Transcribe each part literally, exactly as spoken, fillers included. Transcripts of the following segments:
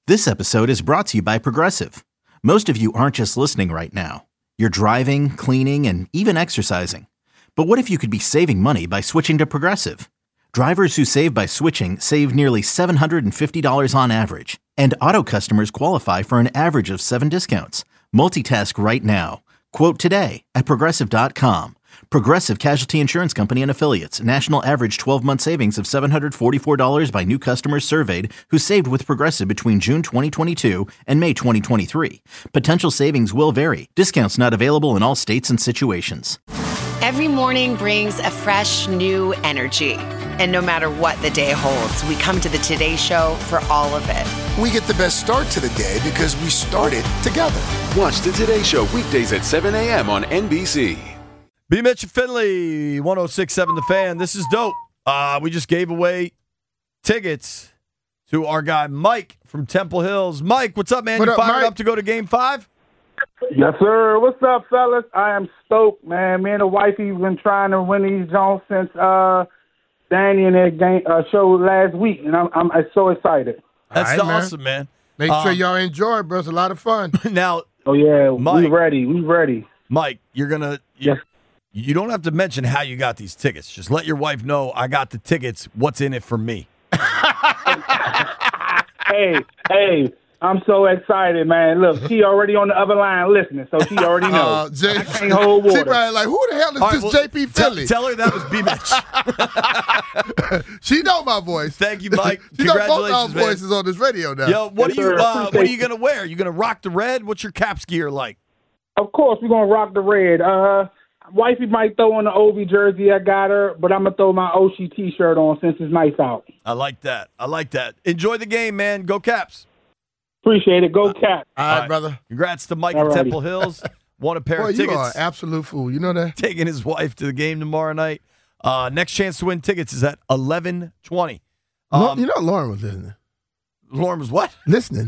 This episode is brought to you by Progressive. Most of you aren't just listening right now. You're driving, cleaning, and even exercising. But what if you could be saving money by switching to Progressive? Drivers who save by switching save nearly seven hundred fifty dollars on average. And auto customers qualify for an average of seven discounts. Multitask right now. Quote today at Progressive dot com. Progressive Casualty Insurance Company and Affiliates. National average twelve-month savings of seven hundred forty-four dollars by new customers surveyed who saved with Progressive between June twenty twenty-two and May twenty twenty-three. Potential savings will vary. Discounts not available in all states and situations. Every morning brings a fresh, new energy. And no matter what the day holds, we come to the Today Show for all of it. We get the best start to the day because we started together. Watch the Today Show weekdays at seven a.m. on N B C. B. Mitch and Finley, one oh six point seven The Fan. This is dope. Uh, we just gave away tickets to our guy Mike from Temple Hills. Mike, what's up, man? What you up, fired Mike? up to go to Game Five? Yes, sir. What's up, fellas? I am stoked, man. Me and the wifey been trying to win these Jones since uh, Danny and their game uh, show last week, and I'm I'm, I'm so excited. That's All right, man. awesome, man. Make Um, sure y'all enjoy, bro. It's a lot of fun. Now, Oh yeah, Mike. we ready. We ready. Mike, you're gonna. You, Yes. You don't have to mention how you got these tickets. Just let your wife know I got the tickets. What's in it for me? Hey, hey. I'm so excited, man. Look, she already on the other line listening, so she already knows. Uh, Jay, I can't hold water. She probably like, who the hell is All right, this well, J P tell- Philly? Tell, her that was B. Mitch. She know my voice. Thank you, Mike. She know both our Congratulations, man. voices on this radio now. Yo, what Yes, are you? sir. Uh, what are Appreciate you gonna wear? You gonna rock the red? What's your Caps gear like? Of course, we're gonna rock the red. Uh, wifey might throw on the Ovi jersey I got her, but I'm gonna throw my Oshie T-shirt on since it's nice out. I like that. I like that. Enjoy the game, man. Go Caps. Appreciate it. Go Cat. All right, All right. brother. Congrats to Mike All in righty. Temple Hills. Won a pair Boy, of you tickets. are an absolute fool. You know that? Taking his wife to the game tomorrow night. Uh, next chance to win tickets is at eleven twenty. Lo- Um, you know Lauren was listening. Lauren was what? Listening.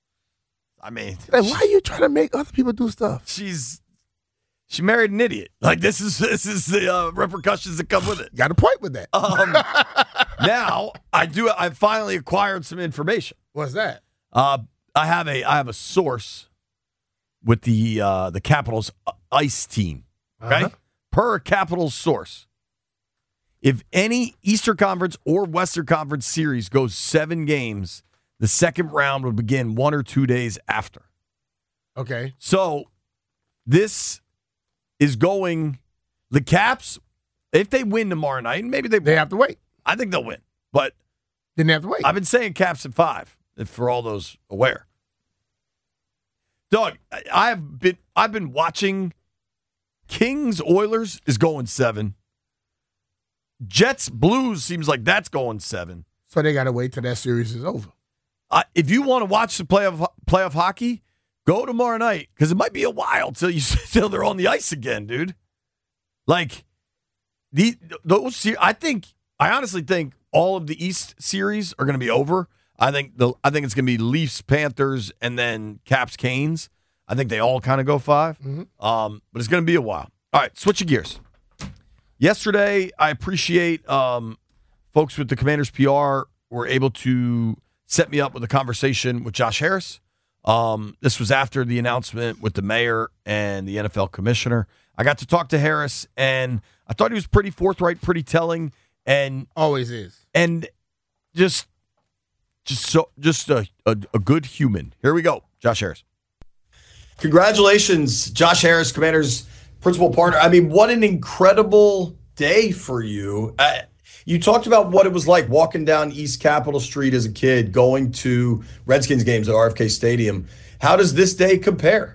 I mean, Like, why are you trying to make other people do stuff? she's she married an idiot. Like this is this is the uh, repercussions that come with it. Got a point with that. Um, now I do. I finally acquired some information. What's that? Uh, I have a I have a source with the uh, the Capitals ice team. Okay, Uh-huh. per Capitals source, if any Eastern Conference or Western Conference series goes seven games, the second round would begin one or two days after. Okay. So this is going the Caps. If they win tomorrow night, and maybe they They have to wait. I think they'll win. But Didn't have to wait. I've been saying Caps at five, if for all those aware. Doug, I- I've been I've been watching. Kings Oilers is going seven. Jets Blues seems like that's going seven. So they got to wait till that series is over. Uh, if you want to watch the playoff playoff hockey, go tomorrow night because it might be a while till you till they're on the ice again, dude. Like the those, se- I think I honestly think all of the East series are going to be over. I think the I think it's going to be Leafs, Panthers, and then Caps, Canes. I think they all kind of go five, Mm-hmm. um, but it's going to be a while. All right, switching gears. Yesterday, I appreciate um, folks with the Commanders P R were able to set me up with a conversation with Josh Harris. Um, this was after the announcement with the mayor and the N F L commissioner. I got to talk to Harris, and I thought he was pretty forthright, pretty telling, and Always is. and just just so just a, a, a good human. Here we go, Josh Harris. Congratulations, Josh Harris, Commanders' principal partner. I mean, what an incredible day for you. Uh, you talked about what it was like walking down East Capitol Street as a kid, going to Redskins games at R F K Stadium. How does this day compare?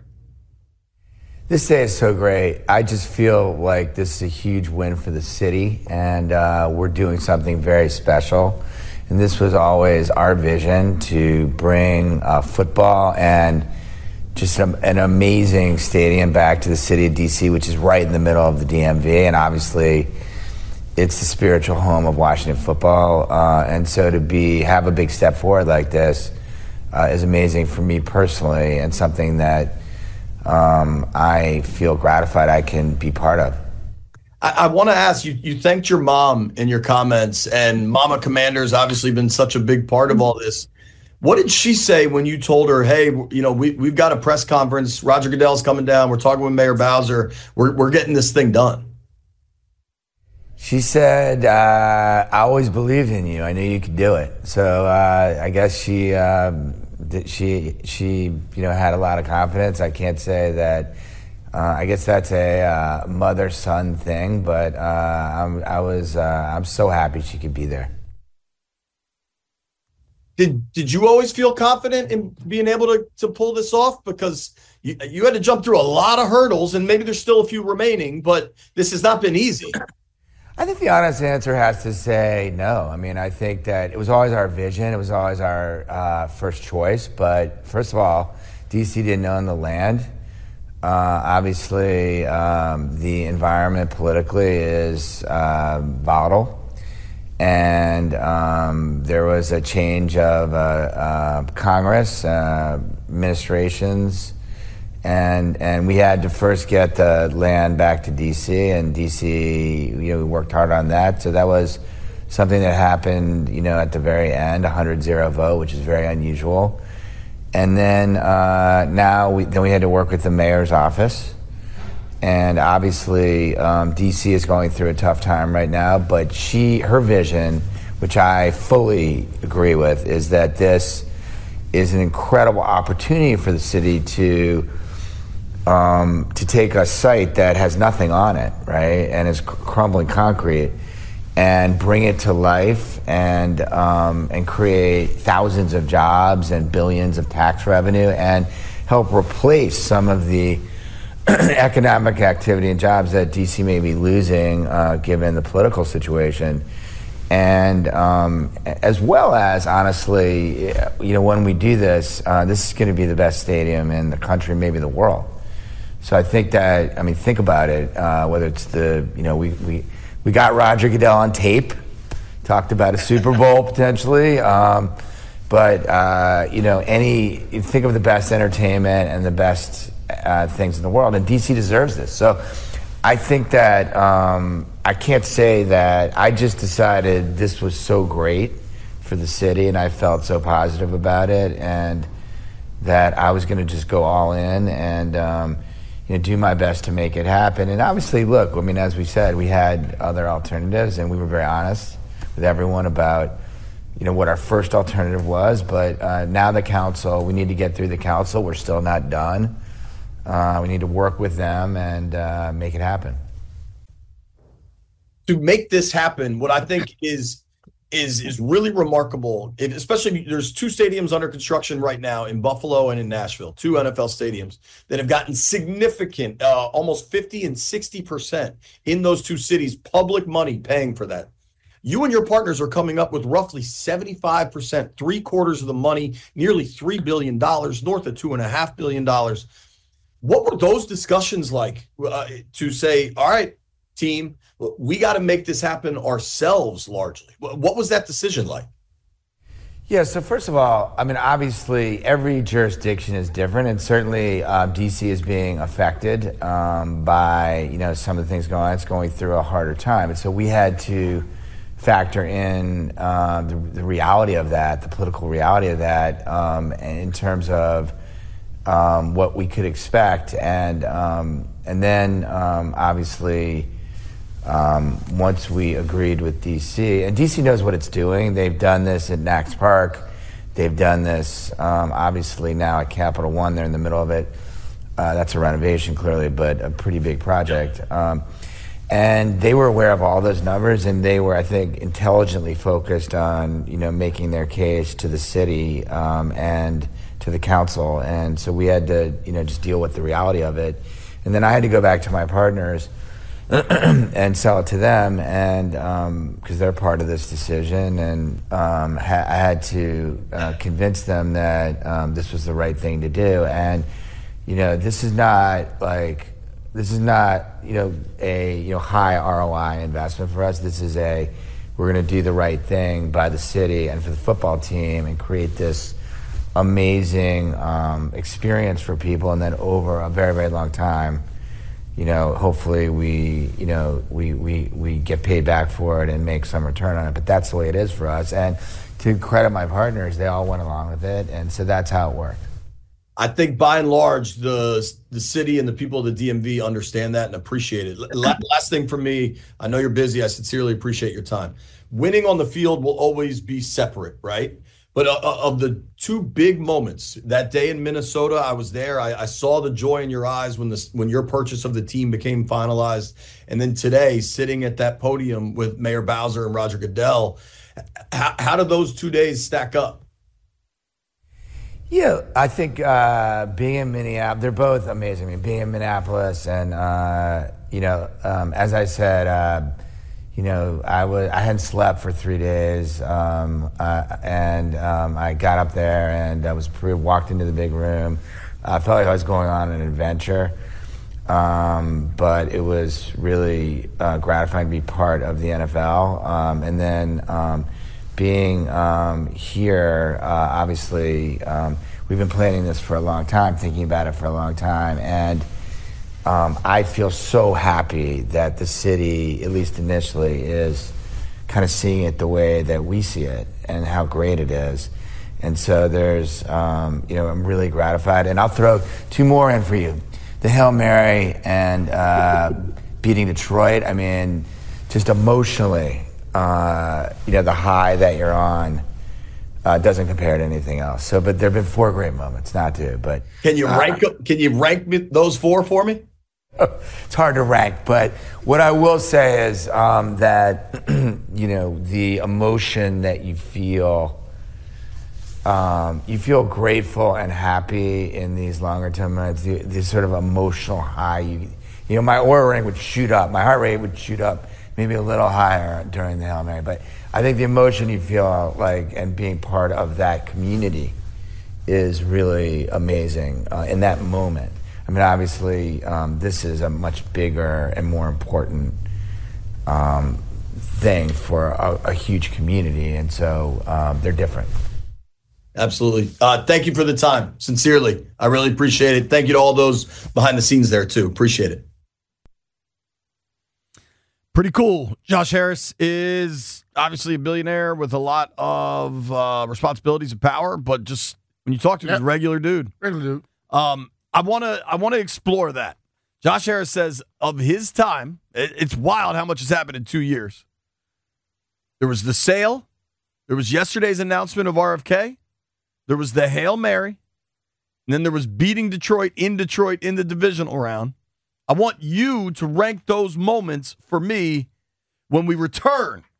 This day is so great. I just feel like this is a huge win for the city, and uh, we're doing something very special. And this was always our vision, to bring uh, football and just an, an amazing stadium back to the city of D C, which is right in the middle of the D M V. And obviously, it's the spiritual home of Washington football. Uh, and so to be have a big step forward like this uh, is amazing for me personally, and something that um, I feel gratified I can be part of. I, I want to ask you, you thanked your mom in your comments, and Mama Commander's obviously been such a big part of all this. What did she say when you told her, hey, you know, we, we've got a press conference, Roger Goodell's coming down, we're talking with Mayor Bowser, we're, we're getting this thing done? She said, uh, I always believed in you. I knew you could do it. So uh, I guess she, um, she, she, you know, had a lot of confidence. I can't say that. Uh, I guess that's a uh, mother-son thing, but uh, I'm, I was, uh, I'm so happy she could be there. Did Did you always feel confident in being able to to pull this off? Because you you had to jump through a lot of hurdles, and maybe there's still a few remaining, but this has not been easy. I think the honest answer has to say no. I mean, I think that it was always our vision. It was always our uh, first choice. But first of all, D C didn't own the land. Uh, obviously, um, the environment politically is uh, volatile. And um, there was a change of uh, uh, Congress, uh, administrations, and and we had to first get the land back to D C, and D C, you know, we worked hard on that. So that was something that happened, you know, at the very end, a hundred zero vote, which is very unusual. And then uh, now we then we had to work with the mayor's office. And obviously, um, D C is going through a tough time right now, but she, her vision, which I fully agree with, is that this is an incredible opportunity for the city to um, to take a site that has nothing on it, right, and is crumbling concrete, and bring it to life and um, and create thousands of jobs and billions of tax revenue and help replace some of the economic activity and jobs that D C may be losing uh, given the political situation. And um, as well as, honestly, you know, when we do this, uh, this is going to be the best stadium in the country, maybe the world. So I think that, I mean, think about it, uh, whether it's the, you know, we, we, we got Roger Goodell on tape, talked about a Super Bowl potentially, um, but, uh, you know, any, think of the best entertainment and the best Uh, things in the world, and D C deserves this. So I think that um, I can't say that I just decided this was so great for the city, and I felt so positive about it, and that I was going to just go all in and um, you know, do my best to make it happen. And obviously, look, I mean, as we said, we had other alternatives, and we were very honest with everyone about, you know, what our first alternative was. But uh, now the council, we need to get through the council. We're still not done. Uh, we need to work with them and uh, make it happen. To make this happen, what I think is is is really remarkable, if, especially there's two stadiums under construction right now in Buffalo and in Nashville, two N F L stadiums that have gotten significant, uh, almost fifty and sixty percent in those two cities, public money paying for that. You and your partners are coming up with roughly seventy-five percent, three quarters of the money, nearly three billion dollars, north of two point five billion dollars. What were those discussions like uh, to say, all right, team, we got to make this happen ourselves largely? What was that decision like? Yeah, so first of all, I mean, obviously every jurisdiction is different, and certainly uh, D C is being affected um, by, you know, some of the things going on. It's going through a harder time. And so we had to factor in uh, the, the reality of that, the political reality of that um, in terms of Um, what we could expect, and um, and then um, obviously um, once we agreed with D C, and D C knows what it's doing. They've done this at Nax Park. They've done this um, obviously now at Capital One. They're in the middle of it. Uh, that's a renovation clearly, but a pretty big project. Um, and they were aware of all those numbers, and they were, I think, intelligently focused on, you know, making their case to the city um, and to the council. And so we had to, you know, just deal with the reality of it. And then I had to go back to my partners and sell it to them, and because um, they're part of this decision. And um, ha- I had to uh, convince them that um, this was the right thing to do. And, you know, this is not like, this is not, you know, a, you know, high R O I investment for us. This is a, we're going to do the right thing by the city and for the football team and create this amazing um, experience for people, and then over a very, very long time, you know, hopefully we, you know, we, we, we get paid back for it and make some return on it. But that's the way it is for us. And to credit my partners, they all went along with it, and so that's how it worked. I think by and large, the the city and the people of the D M V understand that and appreciate it. La- last thing for me, I know you're busy. I sincerely appreciate your time. Winning on the field will always be separate, right? But uh, of the two big moments, that day in Minnesota, I was there. I, I saw the joy in your eyes when the when your purchase of the team became finalized. And then today, sitting at that podium with Mayor Bowser and Roger Goodell, how, how do those two days stack up? Yeah, I think uh, being in Minneapolis, they're both amazing. I mean, being in Minneapolis and, uh, you know, um, as I said, uh, you know, I was I hadn't slept for three days, um, uh, and um, I got up there and I was pre- walked into the big room. I felt like I was going on an adventure, um, but it was really uh, gratifying to be part of the N F L. Um, and then um, being um, here, uh, obviously, um, we've been planning this for a long time, thinking about it for a long time, and Um, I feel so happy that the city, at least initially, is kind of seeing it the way that we see it and how great it is. And so there's, um, you know, I'm really gratified. And I'll throw two more in for you. The Hail Mary and uh, beating Detroit. I mean, just emotionally, uh, you know, the high that you're on uh, doesn't compare to anything else. So, but there have been four great moments, not two, but. Can you uh, rank, can you rank those four for me? It's hard to rank, but what I will say is um, that, you know, the emotion that you feel, um, you feel grateful and happy in these longer term moments, the, the sort of emotional high. You, you know, my aura ring would shoot up, my heart rate would shoot up, maybe a little higher during the Hail Mary. But I think the emotion you feel like and being part of that community is really amazing uh, in that moment. I mean, obviously, um, this is a much bigger and more important um, thing for a, a huge community, and so um, they're different. Absolutely. Uh, thank you for the time. Sincerely, I really appreciate it. Thank you to all those behind the scenes there, too. Appreciate it. Pretty cool. Josh Harris is obviously a billionaire with a lot of uh, responsibilities and power, but just when you talk to him, Yep. he's a regular dude. Regular dude. Um, I want to I want to explore that. Josh Harris says of his time, it, it's wild how much has happened in two years. There was the sale. There was yesterday's announcement of R F K. There was the Hail Mary. And then there was beating Detroit in Detroit in the divisional round. I want you to rank those moments for me when we return